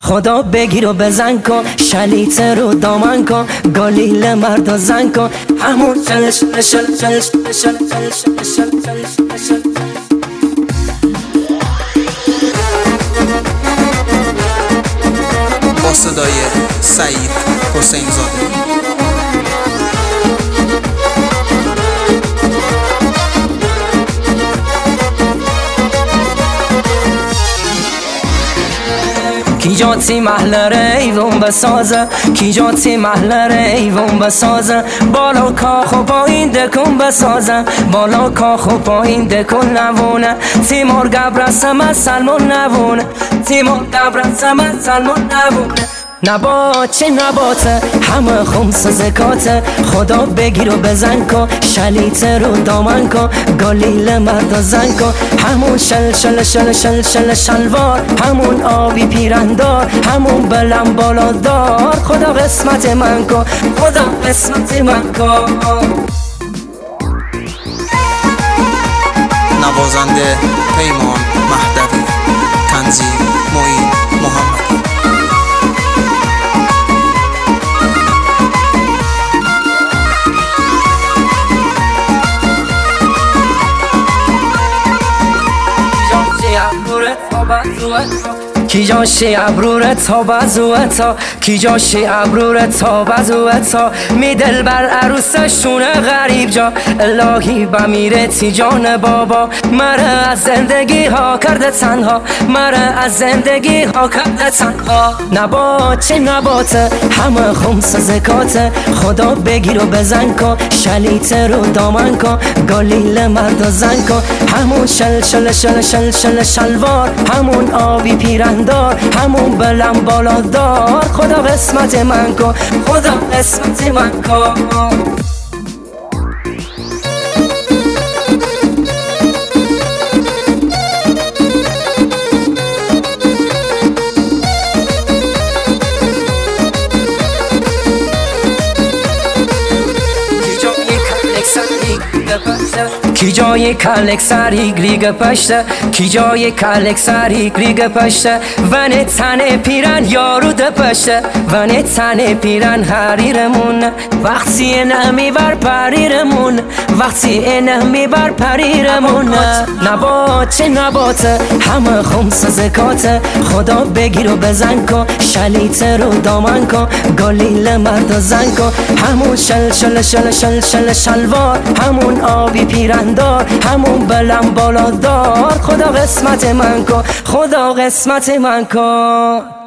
خدا بگیر و بزن کن، شلیت رو دامن کن، گالیل مرد و زن کن، همون شل شل شل شل شل شل شل شل شل. با صدای سعید حسین زاده. کی جاتی محل ریوون بسازه، کی جاتی محل ریوون بسازه، بالا کاخ و پایین دکون بسازه، بالا کاخ و پایین دکون نوونه، تیمور گبرسم سلمون نوونه، تیمور گبرسم سلمون نوونه. نبات چه نباته، همه خمس زکاته، خدا بگیر و بزن کن، شلیت رو دامن کن، گالیل مرد و زن کن، همون شل شل شل شل شل شلوار، همون آبی پیرندار، همون بلم بالادار، خدا قسمت من کن، خدا قسمت من کن. نوازنده پیمان مهدوی، تنظیم معین محمدی. کی جاشی ابرورت تا بزوتا، کی جاشی ابرورت تا بزوتا، می دل بر عروسشون غریب جا، الهی بمیره تی جان بابا، مره از زندگی ها کرده تنها، مره از زندگی ها کرده تنها. نبات چه نباته، همه خمس زکاته، خدا بگیر و بزن کن، شلیت رو دامن کن، گالیل مرد و زن کن، همون شل شل شل شل شل شلوار، همون آبی پیرندار، همون بلم بالادار، خدا قسمت من کن، خدا قسمت من کن. کی جای کلک سری گریگ پشته، کی جای کلک سری گریگ پشته، ونه تنه پیرن یارو دپشته، ونه تنه پیرن حریرمون، وقتی نمی بر پریرمون، وقتی نمی بر پریرمون. نبات چه نباته، همه خمس زکاته، خدا بگیر و بزن کن، شلیت رو دامن کن، گالیل مرد و زن کن، همون شل شل شل شل شل شلوار، همون آبی پیرندار، همون بلم بالادار، خدا قسمت من کن، خدا قسمت من کن.